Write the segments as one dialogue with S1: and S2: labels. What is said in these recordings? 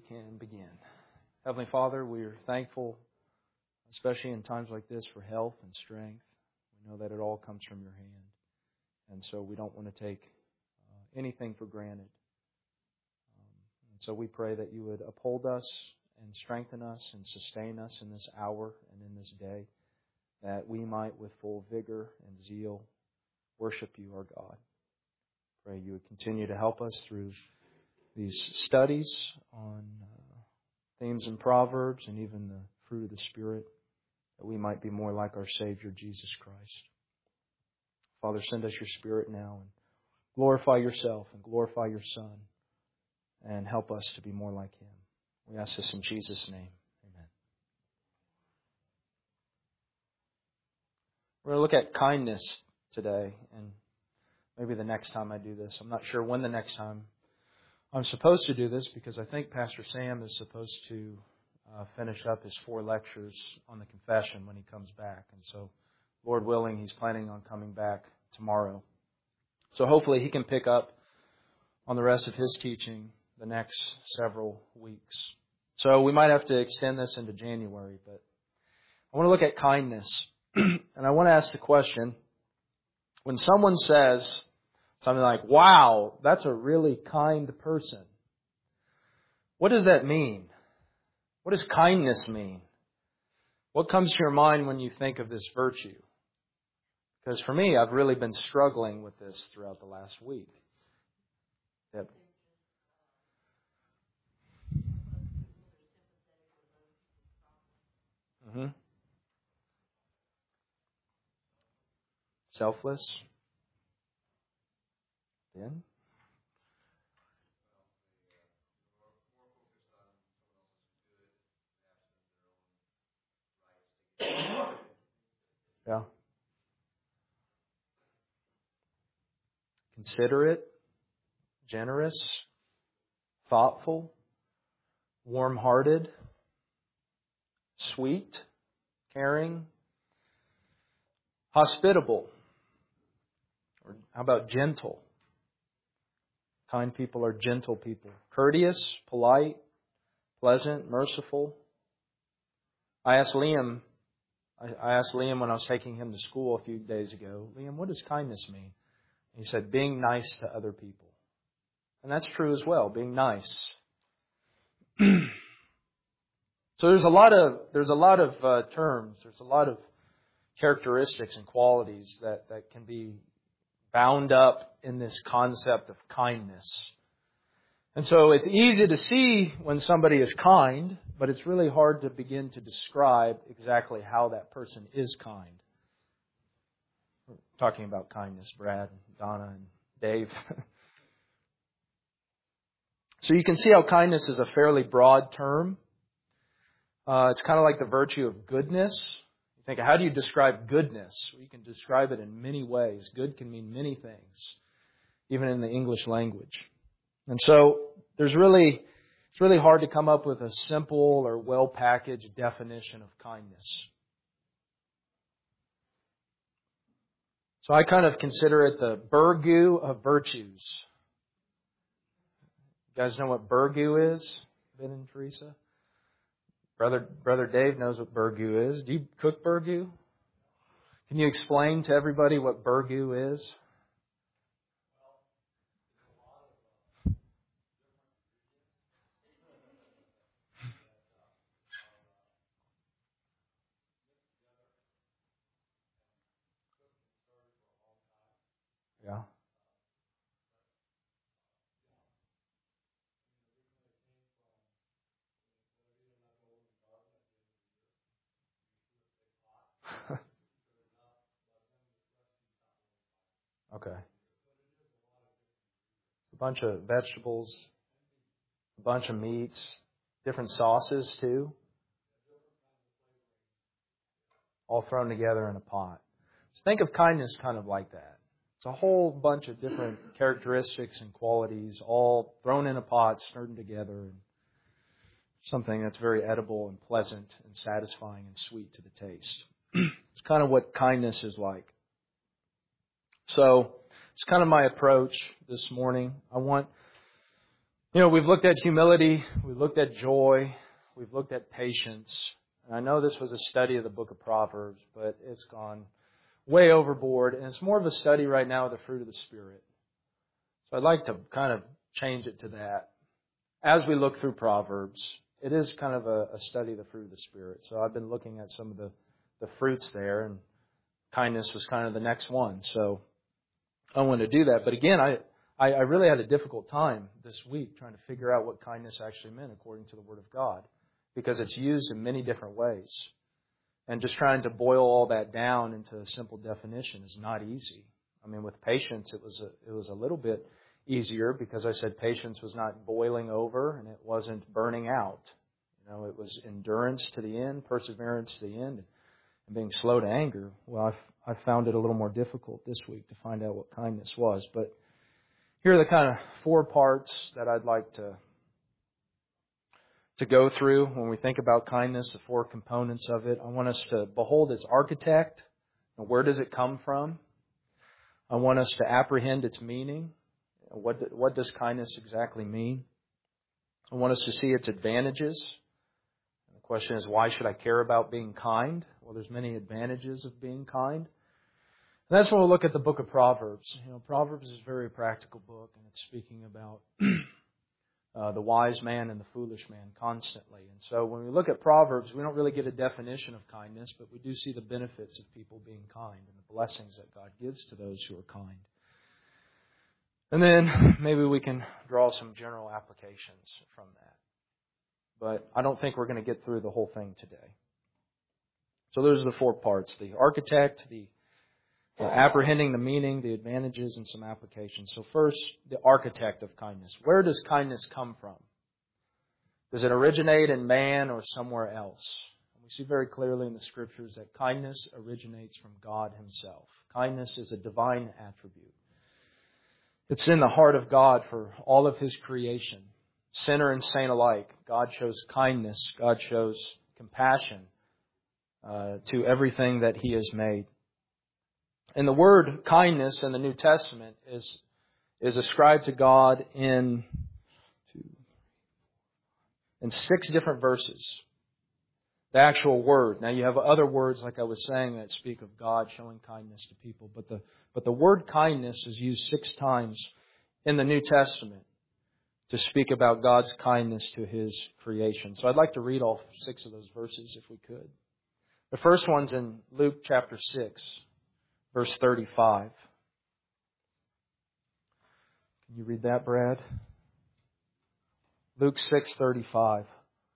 S1: can begin. Heavenly Father, we are thankful, especially in times like this, for health and strength. We know that it all comes from your hand. And so we don't want to take anything for granted. And so we pray that you would uphold us and strengthen us and sustain us in this hour and in this day, that we might with full vigor and zeal worship you, our God. Pray you would continue to help us through these studies on themes in Proverbs and even the fruit of the Spirit, that we might be more like our Savior, Jesus Christ. Father, send us your Spirit now and glorify yourself and glorify your Son and help us to be more like Him. We ask this in Jesus' name. Amen. We're going to look at kindness today, and maybe the next time I do this. I'm not sure when the next time I'm supposed to do this, because I think Pastor Sam is supposed to finish up his 4 lectures on the confession when he comes back. And so, Lord willing, he's planning on coming back tomorrow. So hopefully he can pick up on the rest of his teaching the next several weeks. So we might have to extend this into January, but I want to look at kindness. And I want to ask the question, when someone says something like, wow, that's a really kind person, what does that mean? What does kindness mean? What comes to your mind when you think of this virtue? Because for me, I've really been struggling with this throughout the last week. Yep. Mm-hmm. Selfless. Then? Yeah. Considerate, generous, thoughtful, warm-hearted, sweet, caring, hospitable, or how about gentle? Kind people are gentle people. Courteous, polite, pleasant, merciful. I asked Liam when I was taking him to school a few days ago, Liam, what does kindness mean? He said, being nice to other people. And that's true as well, being nice. So there's a lot of terms, there's a lot of characteristics and qualities that can be bound up in this concept of kindness. And so it's easy to see when somebody is kind, but it's really hard to begin to describe exactly how that person is kind. We're talking about kindness, Brad, Donna, and Dave. So you can see how kindness is a fairly broad term. It's kind of like the virtue of goodness. You think, how do you describe goodness? Well, you can describe it in many ways. Good can mean many things, even in the English language. And so it's really hard to come up with a simple or well-packaged definition of kindness. So I kind of consider it the burgoo of virtues. You guys know what burgoo is, Ben and Teresa? Brother Dave knows what burgoo is. Do you cook burgoo? Can you explain to everybody what burgoo is? Yeah. Okay. A bunch of vegetables, a bunch of meats, different sauces too, all thrown together in a pot. So think of kindness kind of like that. It's a whole bunch of different characteristics and qualities all thrown in a pot, stirred together, and something that's very edible and pleasant and satisfying and sweet to the taste. It's kind of what kindness is like. So it's kind of my approach this morning. I want We've looked at humility, we've looked at joy, we've looked at patience. And I know this was a study of the book of Proverbs, but it's gone way overboard. And it's more of a study right now of the fruit of the Spirit. So I'd like to kind of change it to that. As we look through Proverbs, it is kind of a study of the fruit of the Spirit. So I've been looking at some of the fruits there, and kindness was kind of the next one. So I wanted to do that. But again, I really had a difficult time this week trying to figure out what kindness actually meant according to the Word of God, because it's used in many different ways. And just trying to boil all that down into a simple definition is not easy. I mean, with patience, it was a little bit easier because I said patience was not boiling over and it wasn't burning out. It was endurance to the end, perseverance to the end, and being slow to anger. Well, I found it a little more difficult this week to find out what kindness was. But here are the kind of 4 parts that I'd like to go through when we think about kindness, the 4 components of it. I want us to behold its architect. And where does it come from? I want us to apprehend its meaning. What does kindness exactly mean? I want us to see its advantages. The question is, why should I care about being kind? Well, there's many advantages of being kind. And that's when we'll look at the book of Proverbs. Proverbs is a very practical book, and it's speaking about the wise man and the foolish man constantly. And so when we look at Proverbs, we don't really get a definition of kindness, but we do see the benefits of people being kind and the blessings that God gives to those who are kind. And then maybe we can draw some general applications from that. But I don't think we're going to get through the whole thing today. So those are the 4 parts: the architect, the apprehending the meaning, the advantages, and some applications. So first, the architect of kindness. Where does kindness come from? Does it originate in man or somewhere else? We see very clearly in the Scriptures that kindness originates from God Himself. Kindness is a divine attribute. It's in the heart of God for all of His creation. Sinner and saint alike, God shows kindness, God shows compassion to everything that He has made. And the word kindness in the New Testament is ascribed to God in 6 different verses. The actual word. Now you have other words, like I was saying, that speak of God showing kindness to people. But the word kindness is used 6 times in the New Testament to speak about God's kindness to His creation. So I'd like to read all 6 of those verses if we could. The first one's in Luke chapter 6. Verse 35. Can you read that, Brad? Luke 6:35.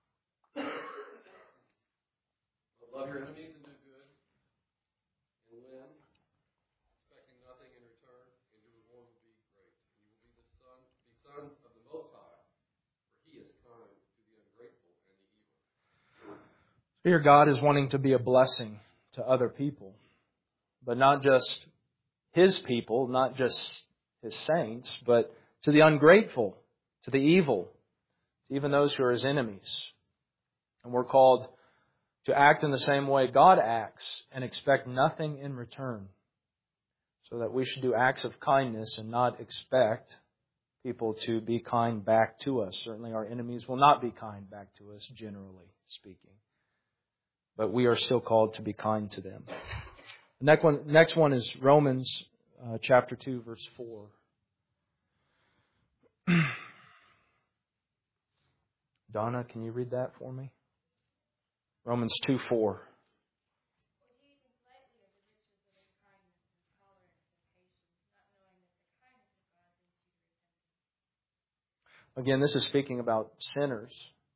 S2: Love your enemies and do good, and win, expecting nothing in return, and your reward will be great. And you will be sons of the Most High, for He is kind to the ungrateful and the evil.
S1: Here God is wanting to be a blessing to other people. But not just His people, not just His saints, but to the ungrateful, to the evil, even those who are His enemies. And we're called to act in the same way God acts and expect nothing in return. So that we should do acts of kindness and not expect people to be kind back to us. Certainly our enemies will not be kind back to us, generally speaking. But we are still called to be kind to them. The next one is Romans chapter 2, verse 4. Donna, can you read that for me? Romans 2:4. Again, this is speaking about sinners.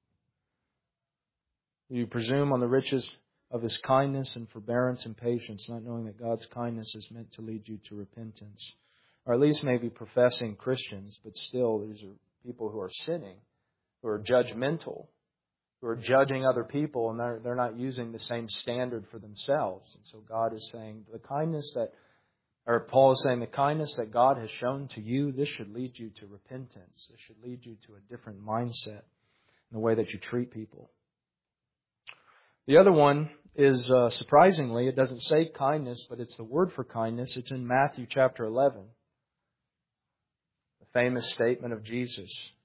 S1: You presume on the riches of His kindness and forbearance and patience, not knowing that God's kindness is meant to lead you to repentance. Or at least maybe professing Christians, but still these are people who are sinning, who are judgmental, who are judging other people, and they're not using the same standard for themselves. And so God is saying Paul is saying the kindness that God has shown to you, this should lead you to repentance. This should lead you to a different mindset in the way that you treat people. The other one is, surprisingly, it doesn't say kindness, but it's the word for kindness. It's in Matthew chapter 11. The famous statement of Jesus.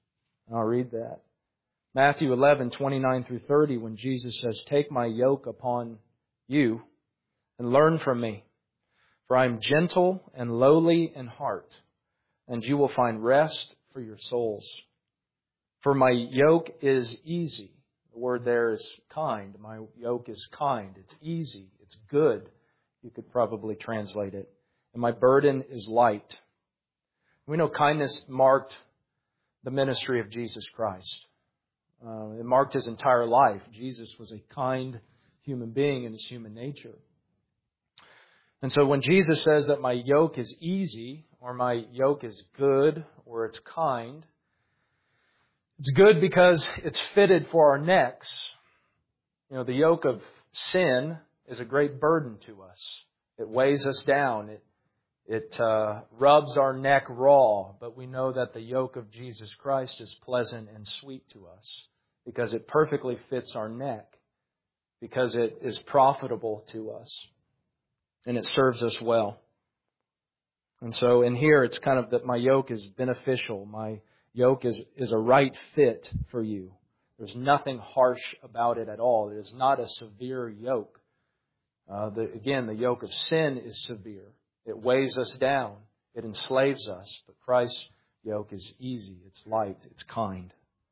S1: And I'll read that. Matthew 11:29 through 30, when Jesus says, "Take my yoke upon you and learn from me, for I am gentle and lowly in heart, and you will find rest for your souls. For my yoke is easy." The word there is kind. My yoke is kind. It's easy. It's good. You could probably translate it. And my burden is light. We know kindness marked the ministry of Jesus Christ. It marked His entire life. Jesus was a kind human being in His human nature. And so when Jesus says that my yoke is easy, or my yoke is good, or it's kind, it's good because it's fitted for our necks. The yoke of sin is a great burden to us. It weighs us down. It rubs our neck raw, but we know that the yoke of Jesus Christ is pleasant and sweet to us because it perfectly fits our neck, because it is profitable to us, and it serves us well. And so in here, it's kind of that my yoke is beneficial. My yoke is a right fit for you. There's nothing harsh about it at all. It is not a severe yoke. Again, the yoke of sin is severe. It weighs us down. It enslaves us. But Christ's yoke is easy. It's light. It's kind.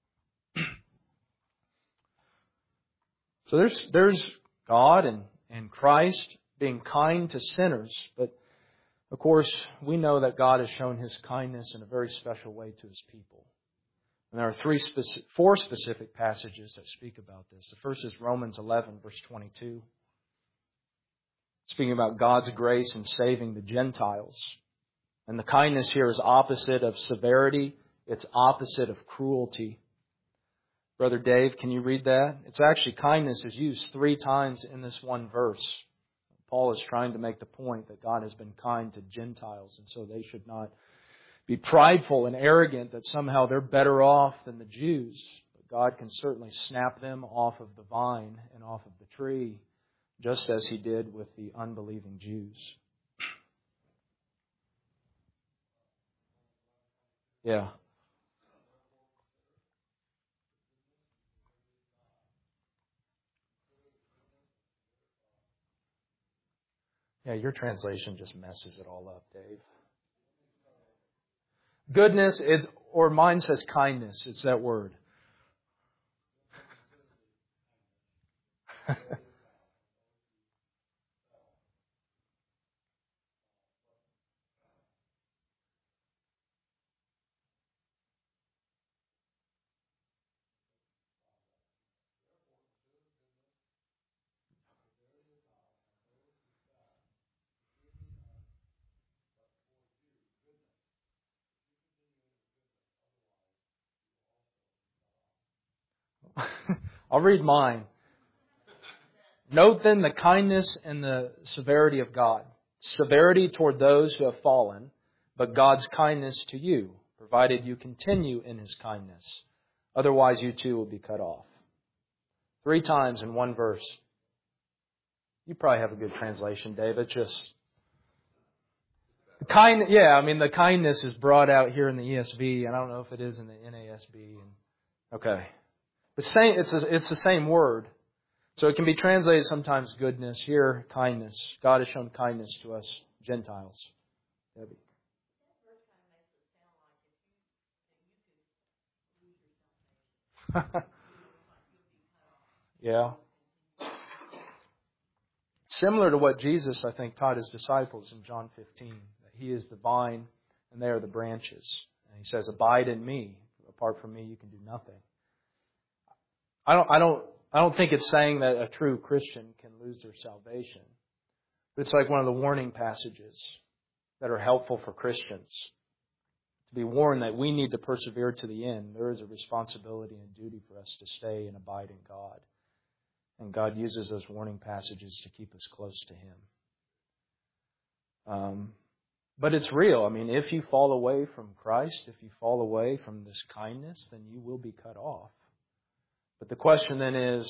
S1: So there's God and Christ being kind to sinners. But, of course, we know that God has shown His kindness in a very special way to His people. And there are four specific passages that speak about this. The first is Romans 11, verse 22. Speaking about God's grace in saving the Gentiles. And the kindness here is opposite of severity. It's opposite of cruelty. Brother Dave, can you read that? It's actually, kindness is used 3 times in this one verse. Paul is trying to make the point that God has been kind to Gentiles, and so they should not be prideful and arrogant that somehow they're better off than the Jews. But God can certainly snap them off of the vine and off of the tree, just as He did with the unbelieving Jews. Yeah. Yeah, your translation just messes it all up, Dave. Goodness is, or mine says kindness. It's that word. I'll read mine. Note then the kindness and the severity of God. Severity toward those who have fallen, but God's kindness to you, provided you continue in His kindness. Otherwise you too will be cut off. 3 times in one verse. You probably have a good translation, David. Just the the kindness is brought out here in the ESV, and I don't know if it is in the NASB. Okay, it's the same word, so it can be translated sometimes goodness. Here, kindness. God has shown kindness to us Gentiles. Debbie. Yeah. Similar to what Jesus, I think, taught His disciples in John 15, that He is the vine and they are the branches. And He says, "Abide in me. Apart from me, you can do nothing." I don't think it's saying that a true Christian can lose their salvation. But it's like one of the warning passages that are helpful for Christians. To be warned that we need to persevere to the end. There is a responsibility and duty for us to stay and abide in God. And God uses those warning passages to keep us close to Him. But it's real. I mean, if you fall away from Christ, if you fall away from this kindness, then you will be cut off. But the question then is,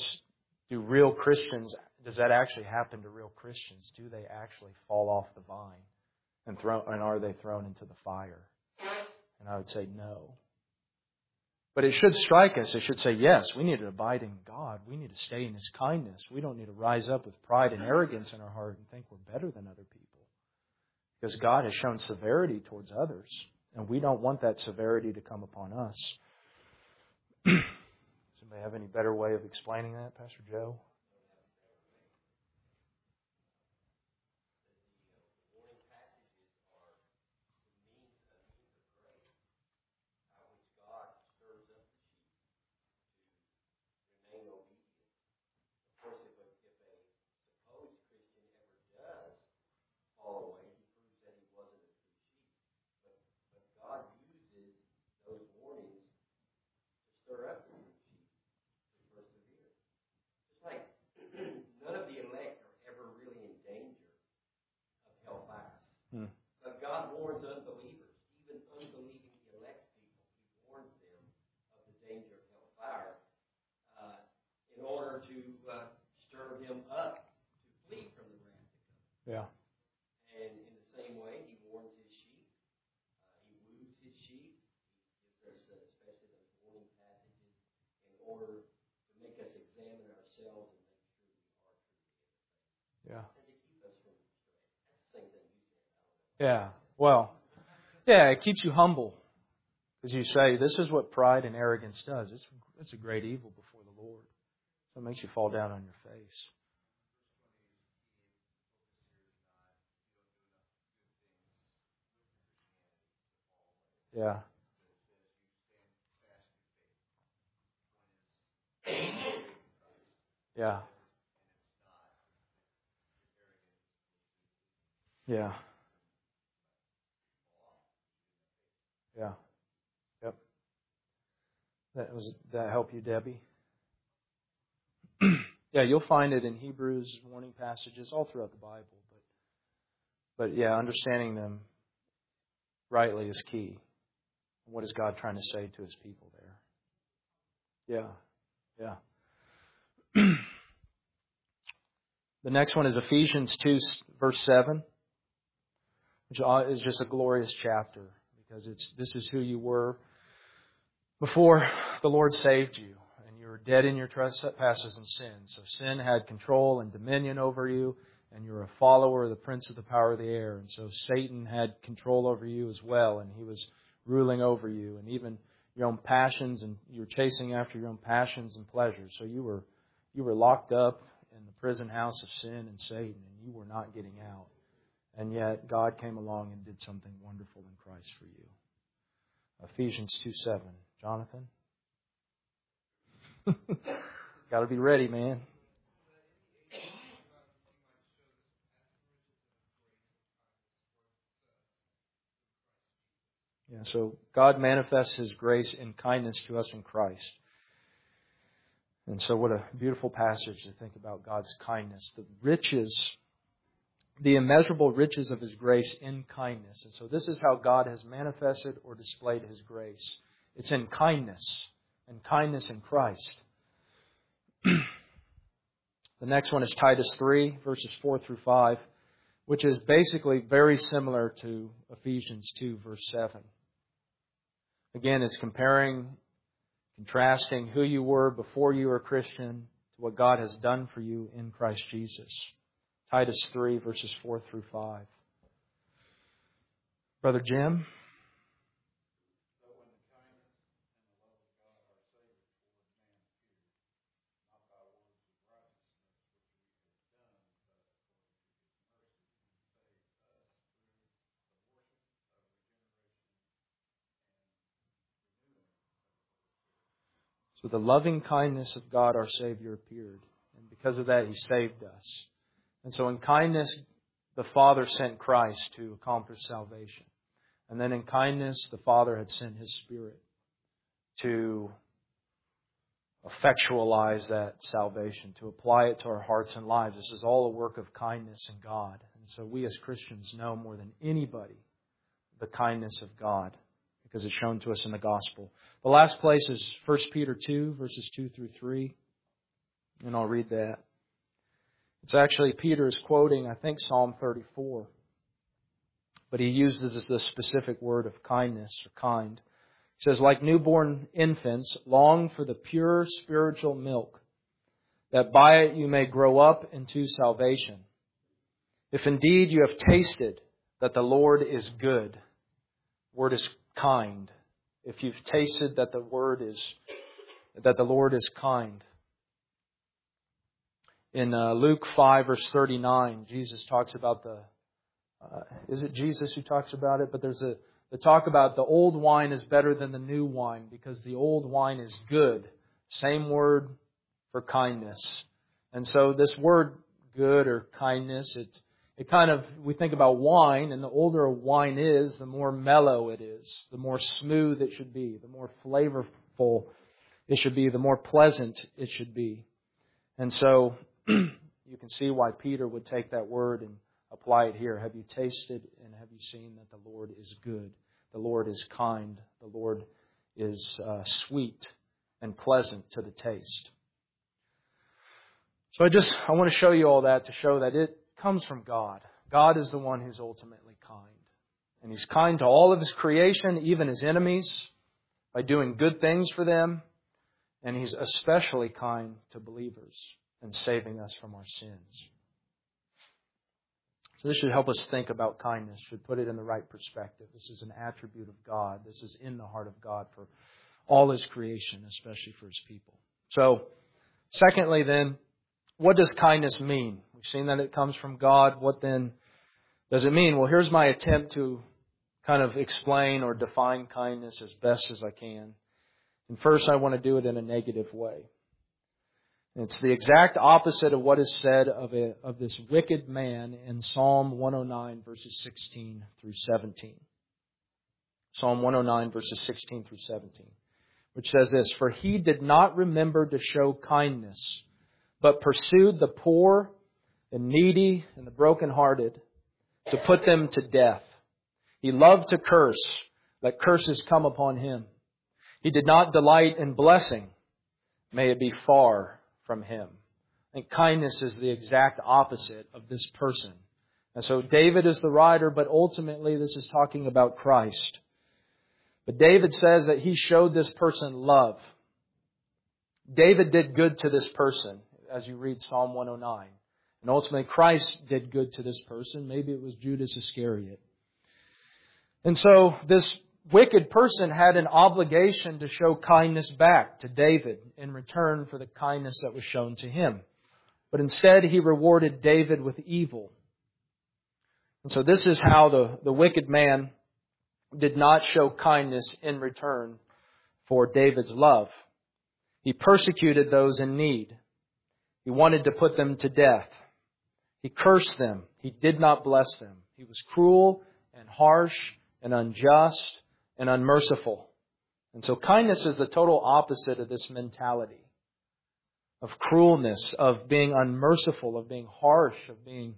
S1: does that actually happen to real Christians? Do they actually fall off the vine and are they thrown into the fire? And I would say no. But it should strike us. It should say, yes, we need to abide in God. We need to stay in His kindness. We don't need to rise up with pride and arrogance in our heart and think we're better than other people. Because God has shown severity towards others. And we don't want that severity to come upon us. Does anybody have any better way of explaining that, Pastor Joe?
S2: But God warns unbelievers, even unbelieving elect people. He warns them of the danger of hellfire in order to stir them up to flee from the wrath to come.
S1: Yeah.
S2: And in the same way, He warns His sheep. He woos His sheep. He gives us especially those warning passages in order to make us examine ourselves and make sure we are true.
S1: Yeah.
S2: And to keep us from straying. That's the same thing you said.
S1: Yeah. Well, yeah, it keeps you humble. Because you say, this is what pride and arrogance does. It's a great evil before the Lord. So it makes you fall down on your face. Yeah. Yeah. Yeah. Yeah. Yep. That help you, Debbie? Yeah, you'll find it in Hebrews, warning passages, all throughout the Bible. But yeah, understanding them rightly is key. What is God trying to say to His people there? Yeah. Yeah. The next one is Ephesians 2, verse 7, which is just a glorious chapter because this is who you were before the Lord saved you. And you were dead in your trespasses and sins. So sin had control and dominion over you, and you were a follower of the prince of the power of the air. And so Satan had control over you as well, and he was ruling over you, and even your own passions, and you were chasing after your own passions and pleasures. So you were locked up in the prison house of sin and Satan, and you were not getting out. And yet God came along and did something wonderful in Christ for you. Ephesians 2:7. Jonathan? Got to be ready, man. Yeah, so God manifests His grace and kindness to us in Christ. And so what a beautiful passage to think about God's kindness. The riches, the immeasurable riches of His grace in kindness. And so this is how God has manifested or displayed His grace. It's in kindness, and kindness in Christ. The next one is Titus 3, verses 4 through 5, which is basically very similar to Ephesians 2, verse 7. Again, it's comparing, contrasting who you were before you were a Christian to what God has done for you in Christ Jesus. Titus 3, verses 4 through 5. Brother Jim? So the loving kindness of God our Savior appeared. And because of that, He saved us. And so in kindness, the Father sent Christ to accomplish salvation. And then in kindness, the Father had sent His Spirit to effectualize that salvation, to apply it to our hearts and lives. This is all a work of kindness in God. And so we as Christians know more than anybody the kindness of God, because it's shown to us in the gospel. The last place is 1 Peter 2, verses 2 through 3. And I'll read that. It's actually, Peter is quoting, I think, Psalm 34. But he uses the specific word of kindness or kind. It says, like newborn infants, long for the pure spiritual milk, that by it you may grow up into salvation. If indeed you have tasted that the Lord is good, the word is kind. If you've tasted that the Lord is kind. In Luke 5 verse 39, Jesus talks about is it Jesus who talks about it? But there's the talk about the old wine is better than the new wine because the old wine is good. Same word for kindness. And so this word good or kindness, it kind of, we think about wine, and the older a wine is, the more mellow it is, the more smooth it should be, the more flavorful it should be, the more pleasant it should be. And so you can see why Peter would take that word and apply it here. Have you tasted and have you seen that the Lord is good? The Lord is kind. The Lord is sweet and pleasant to the taste. So I want to show you all that to show that it comes from God. God is the one who's ultimately kind. And He's kind to all of His creation, even His enemies, by doing good things for them. And He's especially kind to believers and saving us from our sins. So this should help us think about kindness, should put it in the right perspective. This is an attribute of God. This is in the heart of God for all His creation, especially for His people. So, secondly then, what does kindness mean? We've seen that it comes from God. What then does it mean? Well, here's my attempt to kind of explain or define kindness as best as I can. And first, I want to do it in a negative way. It's the exact opposite of what is said of this wicked man in Psalm 109, verses 16 through 17. Psalm 109, verses 16 through 17, which says this, "For he did not remember to show kindness, but pursued the poor and needy and the brokenhearted to put them to death. He loved to curse, let curses come upon him. He did not delight in blessing, may it be far from him." I think kindness is the exact opposite of this person. And so David is the writer, but ultimately this is talking about Christ. But David says that he showed this person love. David did good to this person, as you read Psalm 109. And ultimately Christ did good to this person. Maybe it was Judas Iscariot. And so this wicked person had an obligation to show kindness back to David in return for the kindness that was shown to him. But instead he rewarded David with evil. And so this is how the wicked man did not show kindness in return for David's love. He persecuted those in need. He wanted to put them to death. He cursed them. He did not bless them. He was cruel and harsh and unjust and unmerciful. And so kindness is the total opposite of this mentality of cruelness, of being unmerciful, of being harsh, of being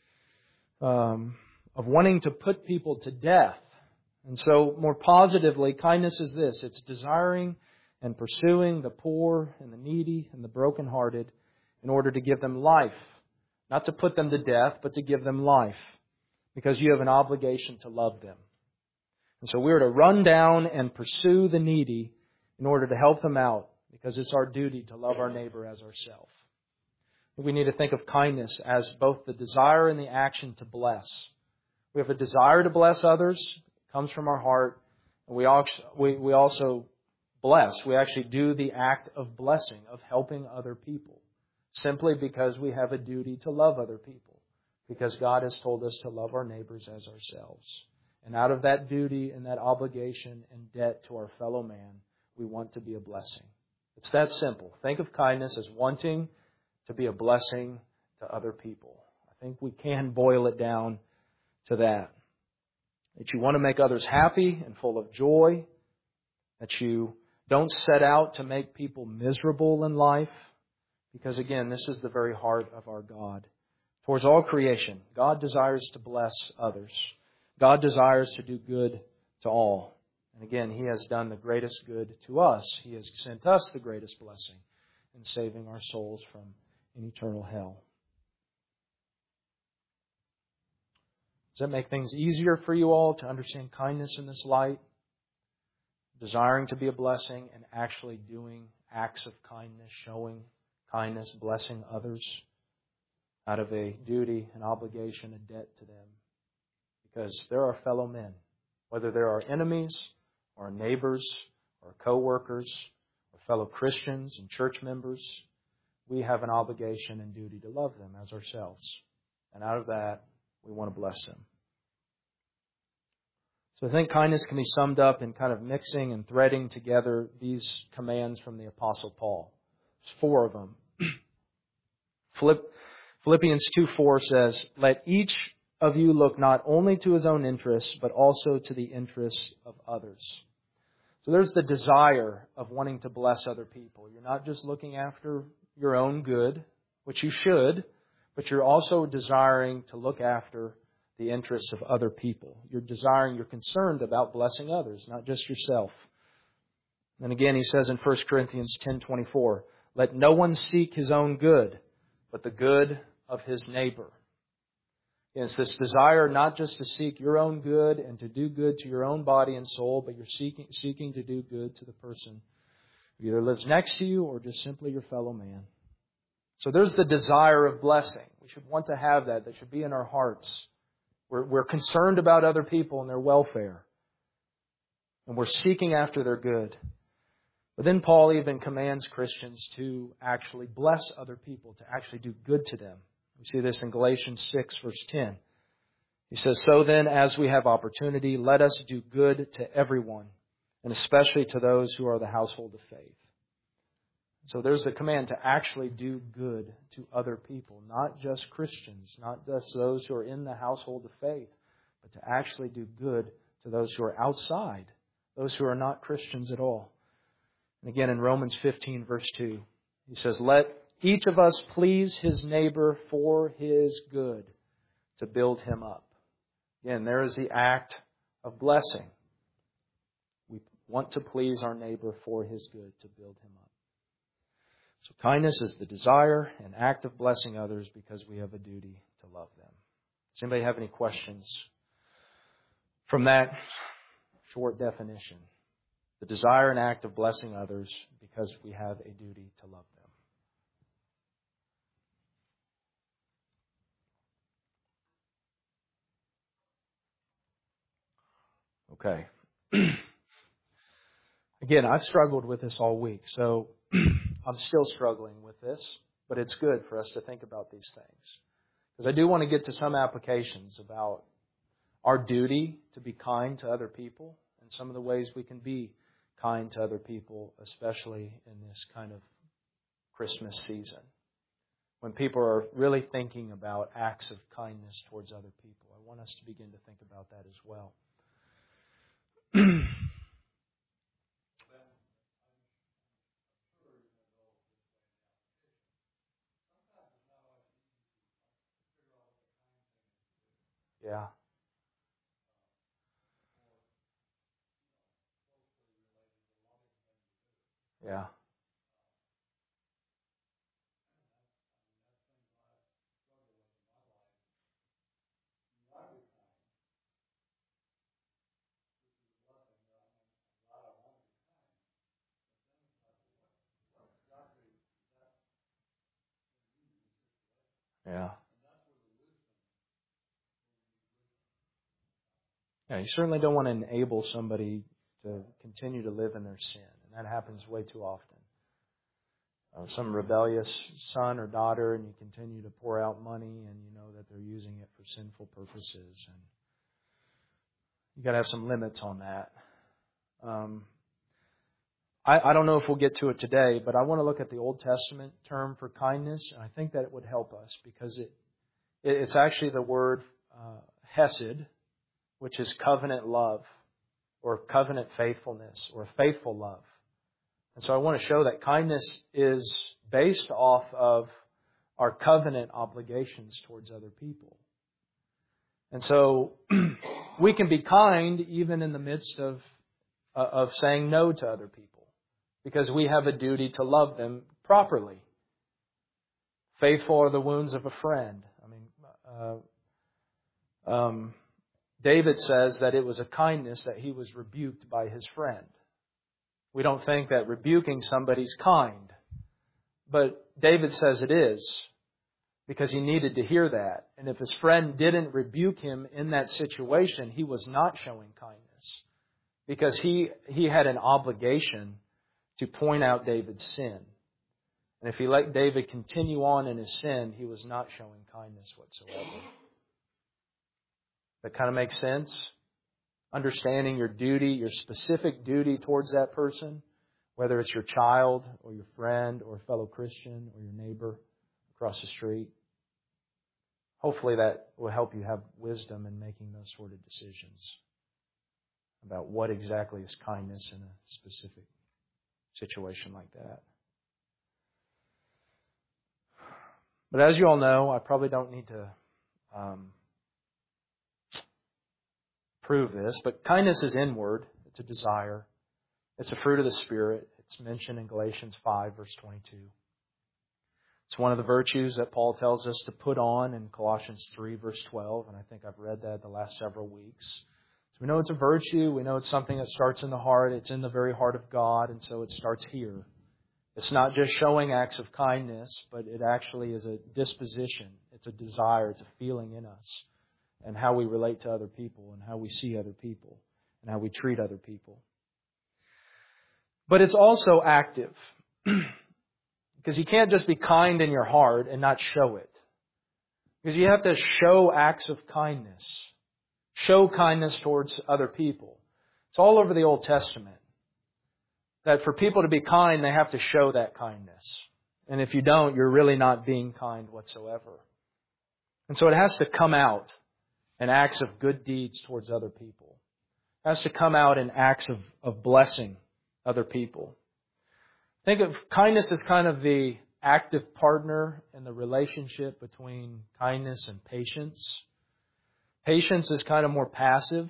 S1: of wanting to put people to death. And so more positively, kindness is this. It's desiring and pursuing the poor and the needy and the brokenhearted in order to give them life. Not to put them to death, but to give them life. Because you have an obligation to love them. And so we are to run down and pursue the needy in order to help them out. Because it's our duty to love our neighbor as ourselves. We need to think of kindness as both the desire and the action to bless. We have a desire to bless others. It comes from our heart. And we also bless. We actually do the act of blessing, of helping other people. Simply because we have a duty to love other people. Because God has told us to love our neighbors as ourselves. And out of that duty and that obligation and debt to our fellow man, we want to be a blessing. It's that simple. Think of kindness as wanting to be a blessing to other people. I think we can boil it down to that. That you want to make others happy and full of joy. That you don't set out to make people miserable in life. Because again, this is the very heart of our God. Towards all creation, God desires to bless others. God desires to do good to all. And again, He has done the greatest good to us. He has sent us the greatest blessing in saving our souls from an eternal hell. Does that make things easier for you all to understand kindness in this light? desiring to be a blessing and actually doing acts of kindness, showing kindness, blessing others out of a duty, an obligation, a debt to them. Because they're our fellow men. Whether they're our enemies or our neighbors or co-workers or fellow Christians and church members, we have an obligation and duty to love them as ourselves. And out of that, we want to bless them. So I think kindness can be summed up in kind of mixing and threading together these commands from the Apostle Paul. There's 4 of them. Philippians 2:4 says, "Let each of you look not only to his own interests, but also to the interests of others." So there's the desire of wanting to bless other people. You're not just looking after your own good, which you should, but you're also desiring to look after the interests of other people. You're concerned about blessing others, not just yourself. And again, he says in 1 Corinthians 10:24, "Let no one seek his own good, but the good of his neighbor." It's this desire not just to seek your own good and to do good to your own body and soul, but you're seeking to do good to the person who either lives next to you or just simply your fellow man. So there's the desire of blessing. We should want to have that. That should be in our hearts. We're concerned about other people and their welfare. And we're seeking after their good. But then Paul even commands Christians to actually bless other people, to actually do good to them. We see this in Galatians 6, verse 10. He says, "So then, as we have opportunity, let us do good to everyone, and especially to those who are the household of faith." So there's a command to actually do good to other people, not just Christians, not just those who are in the household of faith, but to actually do good to those who are outside, those who are not Christians at all. And again, in Romans 15, verse 2, he says, "Let each of us please his neighbor for his good, to build him up." Again, there is the act of blessing. We want to please our neighbor for his good, to build him up. So kindness is the desire and act of blessing others because we have a duty to love them. Does anybody have any questions from that short definition? The desire and act of blessing others because we have a duty to love them. Okay. Again, I've struggled with this all week, so I'm still struggling with this, but it's good for us to think about these things. Because I do want to get to some applications about our duty to be kind to other people and some of the ways we can be kind to other people, especially in this kind of Christmas season, when people are really thinking about acts of kindness towards other people. I want us to begin to think about that as well. Yeah. Yeah. Yeah. Yeah, you certainly don't want to enable somebody to continue to live in their sin. And that happens way too often. Some rebellious son or daughter, and you continue to pour out money, and you know that they're using it for sinful purposes. And you got to have some limits on that. I don't know if we'll get to it today, but I want to look at the Old Testament term for kindness, and I think that it would help us because it's actually the word hesed, which is covenant love or covenant faithfulness or faithful love. And so I want to show that kindness is based off of our covenant obligations towards other people. And so we can be kind even in the midst of saying no to other people because we have a duty to love them properly. Faithful are the wounds of a friend. David says that it was a kindness that he was rebuked by his friend. We don't think that rebuking somebody's kind. But David says it is, because he needed to hear that. And if his friend didn't rebuke him in that situation, he was not showing kindness, because he had an obligation to point out David's sin. And if he let David continue on in his sin, he was not showing kindness whatsoever. That kind of makes sense? Understanding your duty, your specific duty towards that person, whether it's your child or your friend or fellow Christian or your neighbor across the street. Hopefully that will help you have wisdom in making those sort of decisions about what exactly is kindness in a specific situation like that. But as you all know, I probably don't need to prove this, but kindness is inward. It's a desire. It's a fruit of the Spirit. It's mentioned in Galatians 5, verse 22. It's one of the virtues that Paul tells us to put on in Colossians 3, verse 12, and I think I've read that the last several weeks. So we know it's a virtue. We know it's something that starts in the heart. It's in the very heart of God, and so it starts here. It's not just showing acts of kindness, but it actually is a disposition. It's a desire. It's a feeling in us, and how we relate to other people, and how we see other people, and how we treat other people. But it's also active. Because you can't just be kind in your heart and not show it. Because you have to show acts of kindness. Show kindness towards other people. It's all over the Old Testament. That for people to be kind, they have to show that kindness. And if you don't, you're really not being kind whatsoever. And so it has to come out in acts of good deeds towards other people. It has to come out in acts of blessing other people. Think of kindness as kind of the active partner in the relationship between kindness and patience. Patience is kind of more passive.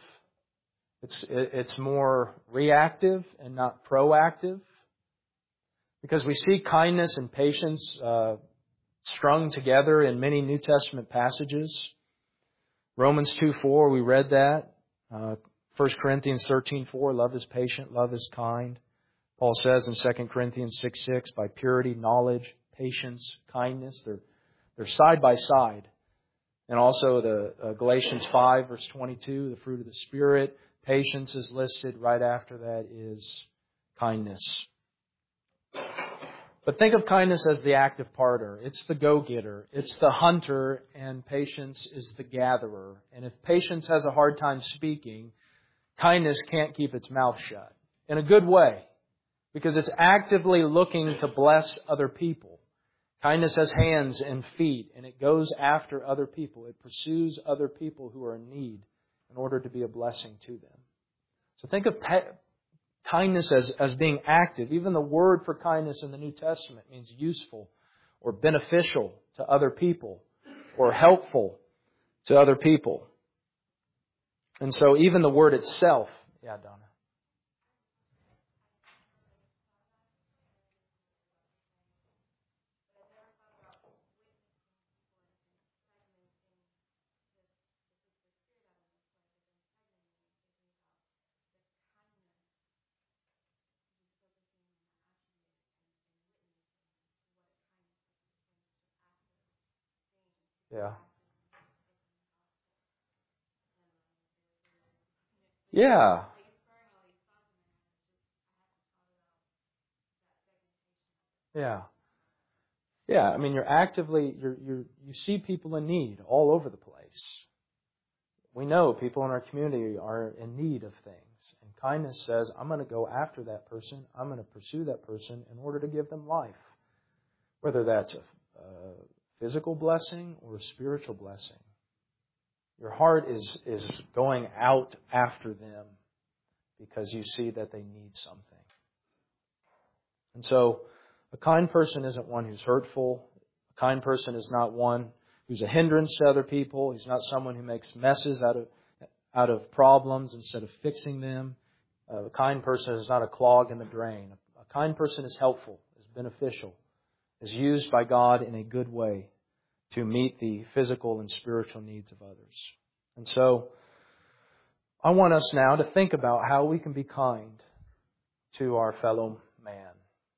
S1: It's more reactive and not proactive. Because we see kindness and patience strung together in many New Testament passages. Romans 2:4, we read that. 1 Corinthians 13:4, love is patient, love is kind. Paul says in 2 Corinthians 6:6, by purity, knowledge, patience, kindness, they're side by side. And also the Galatians 5, verse 22, the fruit of the Spirit, patience is listed. Right after that is kindness. But think of kindness as the active partner. It's the go-getter. It's the hunter, and patience is the gatherer. And if patience has a hard time speaking, kindness can't keep its mouth shut. In a good way. Because it's actively looking to bless other people. Kindness has hands and feet, and it goes after other people. It pursues other people who are in need in order to be a blessing to them. So think of kindness as being active. Even the word for kindness in the New Testament means useful or beneficial to other people or helpful to other people. And so even the word itself, yeah, Donna. Yeah. Yeah. Yeah. Yeah. I mean, you see people in need all over the place. We know people in our community are in need of things. And kindness says, I'm going to go after that person. I'm going to pursue that person in order to give them life. Whether that's a physical blessing or a spiritual blessing. Your heart is going out after them because you see that they need something. And so, a kind person isn't one who's hurtful. A kind person is not one who's a hindrance to other people. He's not someone who makes messes out of problems instead of fixing them. A kind person is not a clog in the drain. A kind person is helpful, is beneficial, is used by God in a good way to meet the physical and spiritual needs of others. And so, I want us now to think about how we can be kind to our fellow man.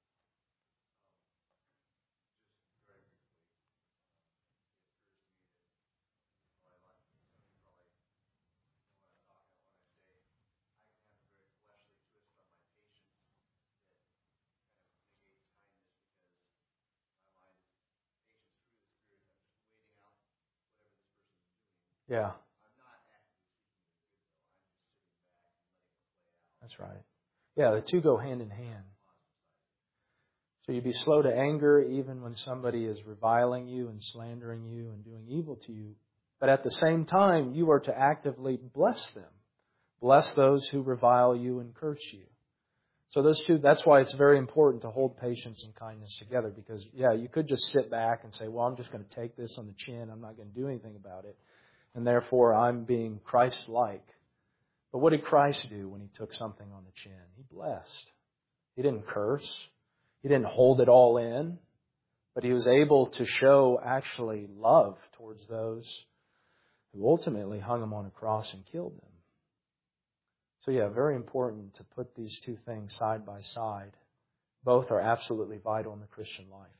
S1: Yeah. That's right. Yeah, the two go hand in hand. So you be slow to anger even when somebody is reviling you and slandering you and doing evil to you. But at the same time, you are to actively bless them. Bless those who revile you and curse you. So those two, that's why it's very important to hold patience and kindness together. Because, yeah, you could just sit back and say, well, I'm just going to take this on the chin. I'm not going to do anything about it. And therefore, I'm being Christ-like. But what did Christ do when He took something on the chin? He blessed. He didn't curse. He didn't hold it all in. But He was able to show actually love towards those who ultimately hung Him on a cross and killed Him. So yeah, very important to put these two things side by side. Both are absolutely vital in the Christian life.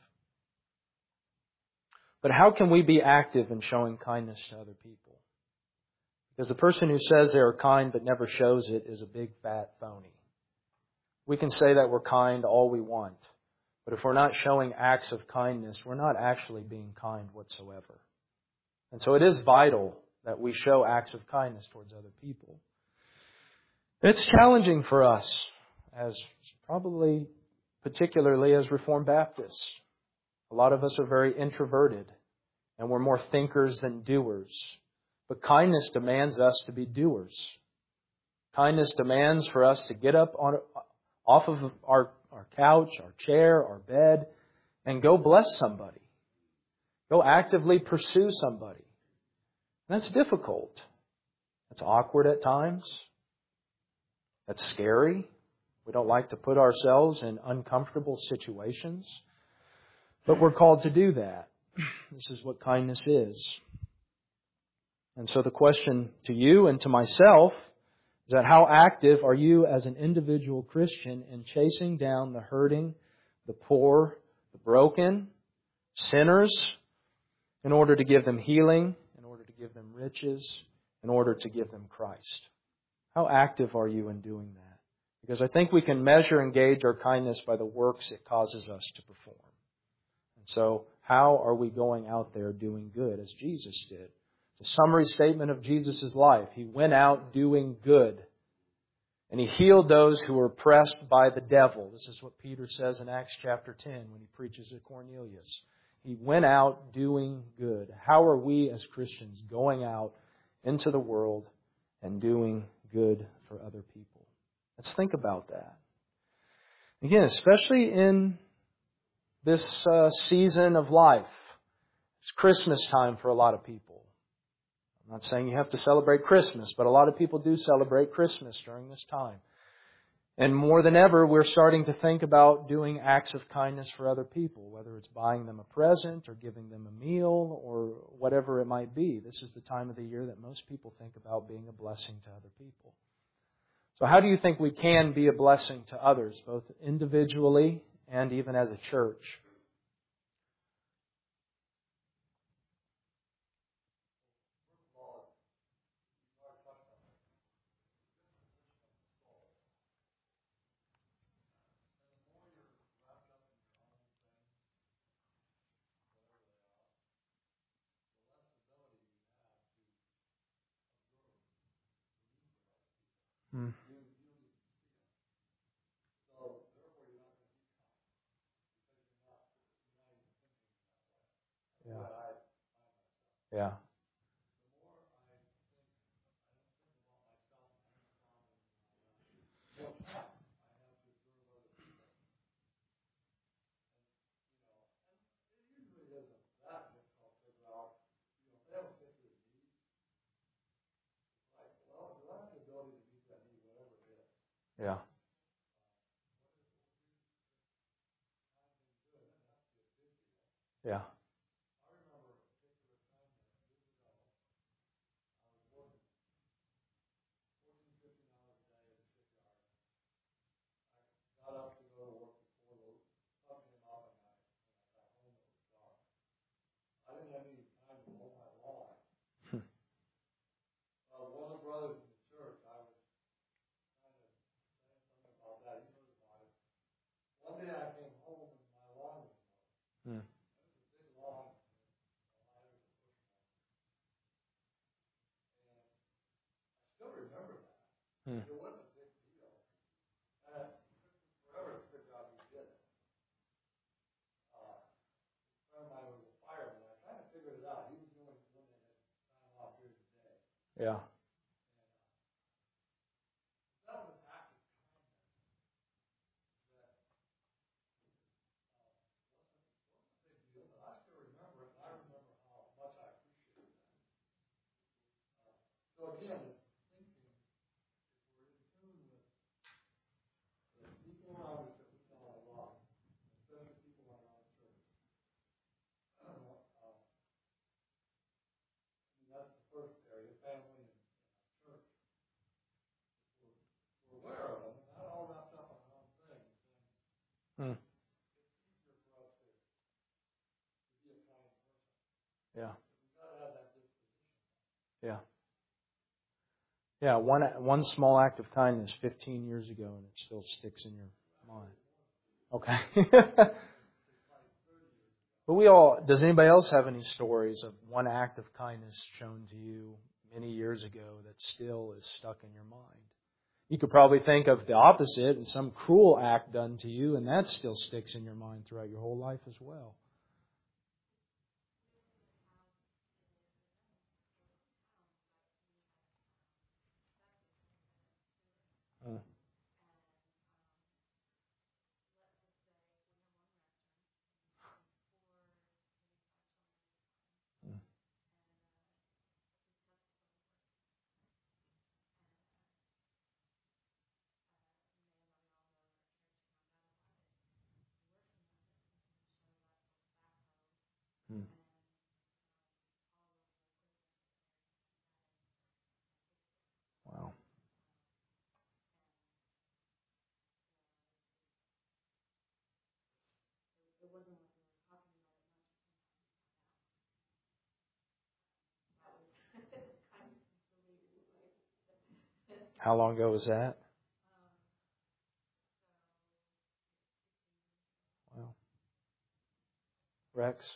S1: But how can we be active in showing kindness to other people? Because the person who says they are kind but never shows it is a big fat phony. We can say that we're kind all we want, but if we're not showing acts of kindness, we're not actually being kind whatsoever. And so it is vital that we show acts of kindness towards other people. It's challenging for us, as probably particularly as Reformed Baptists. A lot of us are very introverted, and we're more thinkers than doers. But kindness demands us to be doers. Kindness demands for us to get up off of our couch, our chair, our bed, and go bless somebody. Go actively pursue somebody. And that's difficult. That's awkward at times. That's scary. We don't like to put ourselves in uncomfortable situations. But we're called to do that. This is what kindness is. And so the question to you and to myself is that how active are you as an individual Christian in chasing down the hurting, the poor, the broken, sinners, in order to give them healing, in order to give them riches, in order to give them Christ? How active are you in doing that? Because I think we can measure and gauge our kindness by the works it causes us to perform. And so, how are we going out there doing good as Jesus did? The summary statement of Jesus' life. He went out doing good. And He healed those who were oppressed by the devil. This is what Peter says in Acts chapter 10 when he preaches to Cornelius. He went out doing good. How are we as Christians going out into the world and doing good for other people? Let's think about that. Again, especially in this season of life. It's Christmas time for a lot of people. I'm not saying you have to celebrate Christmas, but a lot of people do celebrate Christmas during this time. And more than ever, we're starting to think about doing acts of kindness for other people, whether it's buying them a present or giving them a meal or whatever it might be. This is the time of the year that most people think about being a blessing to other people. So how do you think we can be a blessing to others, both individually and even as a church? Hmm. Yeah. Yeah. Yeah. Yeah. Hmm. Hmm. Yeah.
S2: So again,
S1: Hmm. Yeah. Yeah. Yeah. One small act of kindness 15 years ago, and it still sticks in your mind. Okay. But does anybody else have any stories of one act of kindness shown to you many years ago that still is stuck in your mind? You could probably think of the opposite and some cruel act done to you, and that still sticks in your mind throughout your whole life as well. Mm. Mm. Mm. Wow. How long ago was that? Wow. Rex?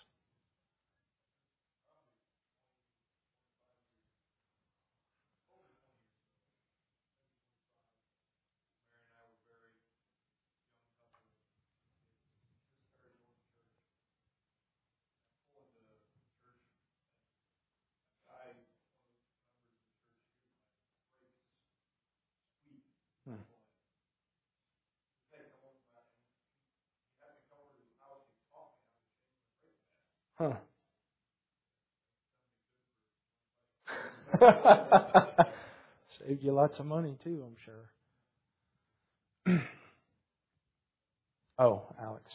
S1: Hmm. Huh. Saved you lots of money too, I'm sure. Oh, Alex.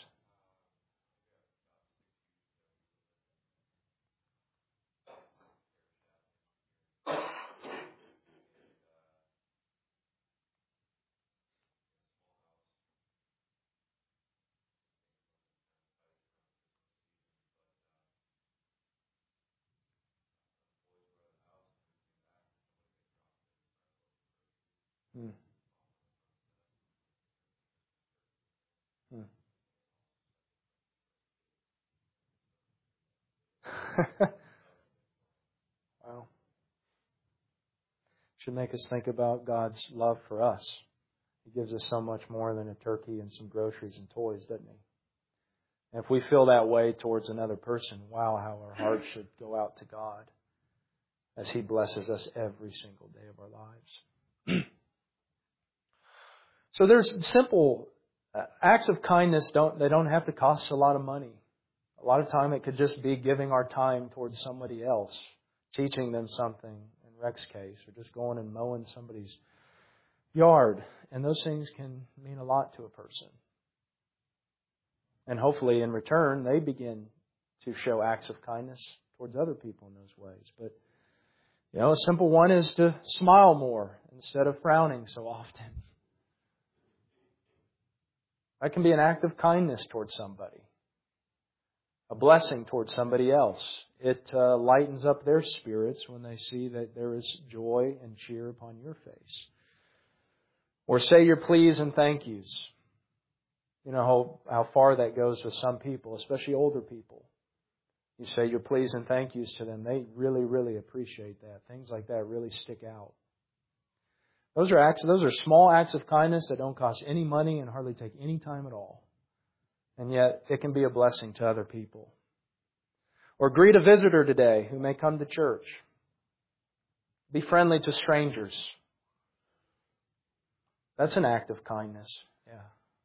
S1: Hmm. Hmm. Wow. Should make us think about God's love for us. He gives us so much more than a turkey and some groceries and toys, doesn't He? And if we feel that way towards another person, wow, how our hearts should go out to God as He blesses us every single day of our lives. So there's simple acts of kindness. They don't have to cost a lot of money. A lot of time it could just be giving our time towards somebody else, teaching them something, in Rex's case, or just going and mowing somebody's yard. And those things can mean a lot to a person. And hopefully in return, they begin to show acts of kindness towards other people in those ways. But, a simple one is to smile more instead of frowning so often. That can be an act of kindness towards somebody. A blessing towards somebody else. It lightens up their spirits when they see that there is joy and cheer upon your face. Or say your please and thank yous. You know how far that goes with some people, especially older people. You say your please and thank yous to them. They really, really appreciate that. Things like that really stick out. Those are small acts of kindness that don't cost any money and hardly take any time at all. And yet it can be a blessing to other people. Or greet a visitor today who may come to church. Be friendly to strangers. That's an act of kindness. Yeah.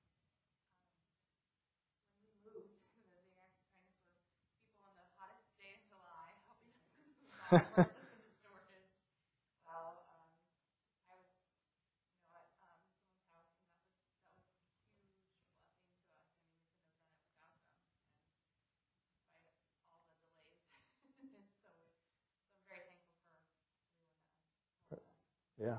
S1: Yeah.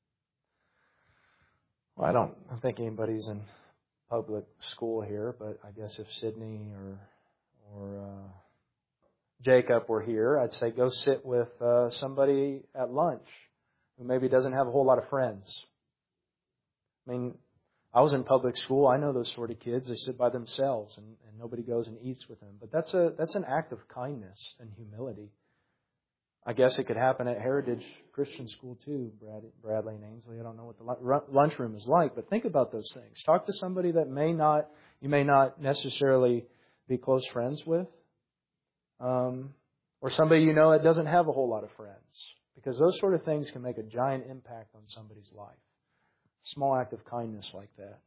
S1: Well, I don't think anybody's in public school here, but I guess if Sydney or Jacob were here, I'd say go sit with somebody at lunch who maybe doesn't have a whole lot of friends. I mean, I was in public school. I know those sort of kids. They sit by themselves and nobody goes and eats with them. But that's an act of kindness and humility. I guess it could happen at Heritage Christian School too, Bradley and Ainsley. I don't know what the lunchroom is like, but think about those things. Talk to somebody that you may not necessarily be close friends with, or somebody you know that doesn't have a whole lot of friends, because those sort of things can make a giant impact on somebody's life. A small act of kindness like that.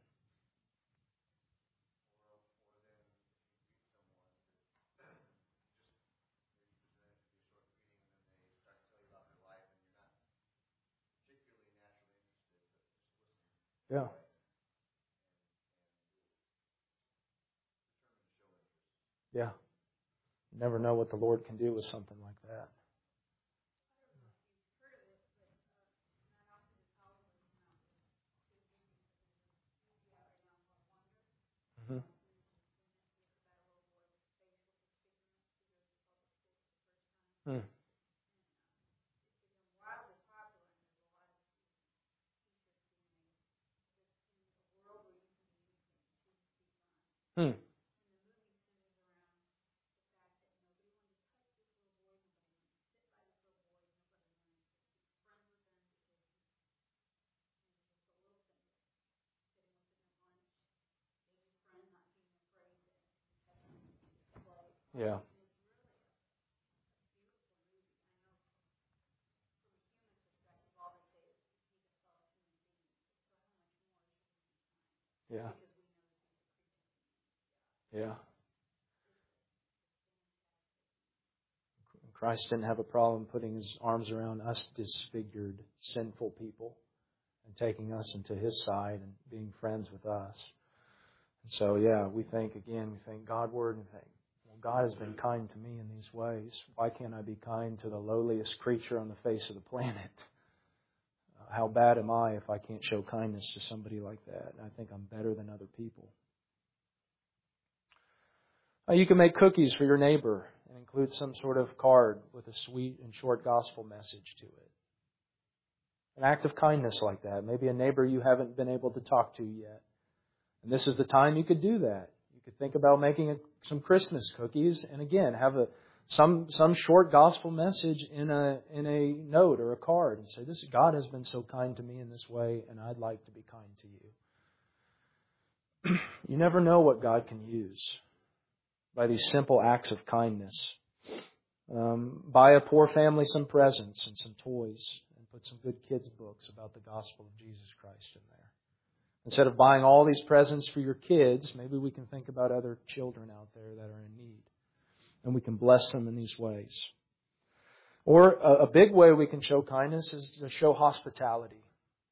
S1: Yeah. Yeah. You never know what the Lord can do with something like that. Mm-hmm. Hmm. Hmm. Yeah. Yeah. Yeah. Christ didn't have a problem putting His arms around us disfigured, sinful people and taking us into His side and being friends with us. And so, yeah, we think Godward and think, well, God has been kind to me in these ways. Why can't I be kind to the lowliest creature on the face of the planet? How bad am I if I can't show kindness to somebody like that? I think I'm better than other people. You can make cookies for your neighbor and include some sort of card with a sweet and short gospel message to it. An act of kindness like that. Maybe a neighbor you haven't been able to talk to yet. And this is the time you could do that. You could think about making some Christmas cookies and again have some short gospel message in a note or a card and say, God has been so kind to me in this way and I'd like to be kind to you. You never know what God can use by these simple acts of kindness. Buy a poor family some presents and some toys and put some good kids' books about the gospel of Jesus Christ in there. Instead of buying all these presents for your kids, maybe we can think about other children out there that are in need. And we can bless them in these ways. Or a big way we can show kindness is to show hospitality.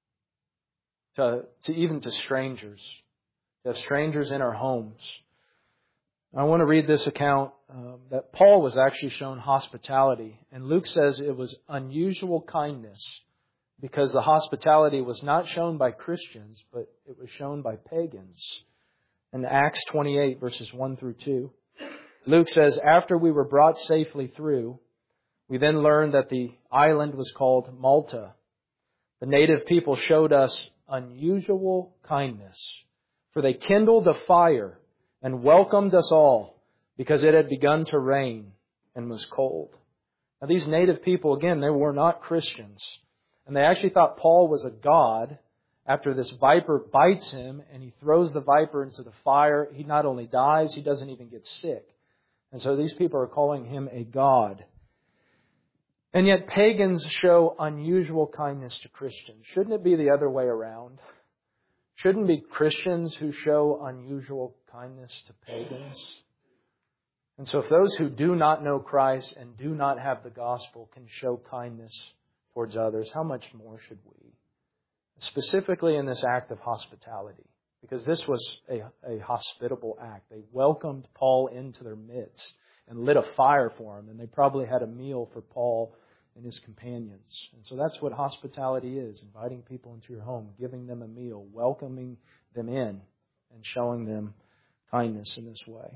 S1: Even to strangers. To have strangers in our homes. I want to read this account that Paul was actually shown hospitality. And Luke says it was unusual kindness because the hospitality was not shown by Christians, but it was shown by pagans. In Acts 28, verses 1 through 2, Luke says, after we were brought safely through, we then learned that the island was called Malta. The native people showed us unusual kindness, For they kindled a fire and welcomed us all, because it had begun to rain and was cold. Now these native people, again, they were not Christians. And they actually thought Paul was a god. After this viper bites him and he throws the viper into the fire, he not only dies, he doesn't even get sick. And so these people are calling him a god. And yet pagans show unusual kindness to Christians. Shouldn't it be the other way around? Shouldn't it be Christians who show unusual kindness to pagans? And so if those who do not know Christ and do not have the gospel can show kindness towards others, how much more should we? Specifically in this act of hospitality. Because this was a hospitable act. They welcomed Paul into their midst and lit a fire for him. And they probably had a meal for Paul and his companions. And so that's what hospitality is. Inviting people into your home, giving them a meal, welcoming them in, and showing them kindness in this way.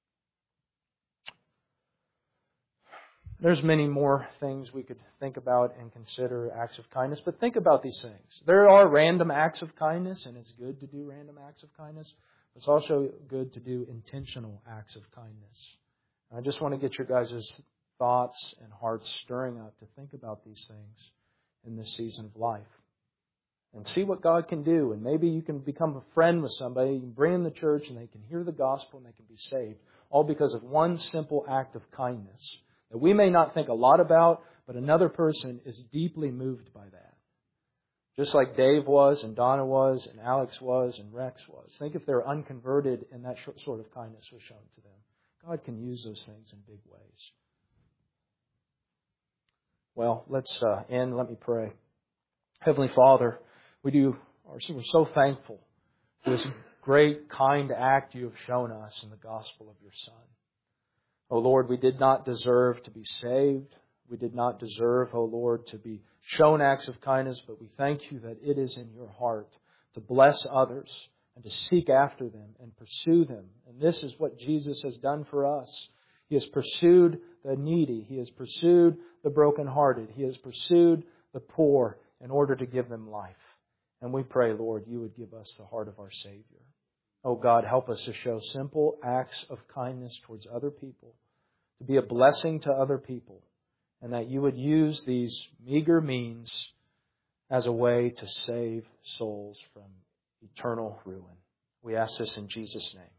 S1: There's many more things we could think about and consider acts of kindness, but think about these things. There are random acts of kindness, and it's good to do random acts of kindness. It's also good to do intentional acts of kindness. And I just want to get your guys' thoughts and hearts stirring up to think about these things in this season of life. And see what God can do. And maybe you can become a friend with somebody, you can bring them to church, and they can hear the gospel and they can be saved. All because of one simple act of kindness that we may not think a lot about, but another person is deeply moved by that. Just like Dave was, and Donna was, and Alex was, and Rex was. Think if they're unconverted and that sort of kindness was shown to them. God can use those things in big ways. Well, let's end. Let me pray. Heavenly Father, we're so thankful for this great, kind act you have shown us in the gospel of your Son. O Lord, we did not deserve to be saved. We did not deserve, O Lord, to be shown acts of kindness, but we thank you that it is in your heart to bless others and to seek after them and pursue them. And this is what Jesus has done for us. He has pursued the needy. He has pursued the brokenhearted. He has pursued the poor in order to give them life. And we pray, Lord, you would give us the heart of our Savior. Oh God, help us to show simple acts of kindness towards other people, to be a blessing to other people, and that you would use these meager means as a way to save souls from eternal ruin. We ask this in Jesus' name.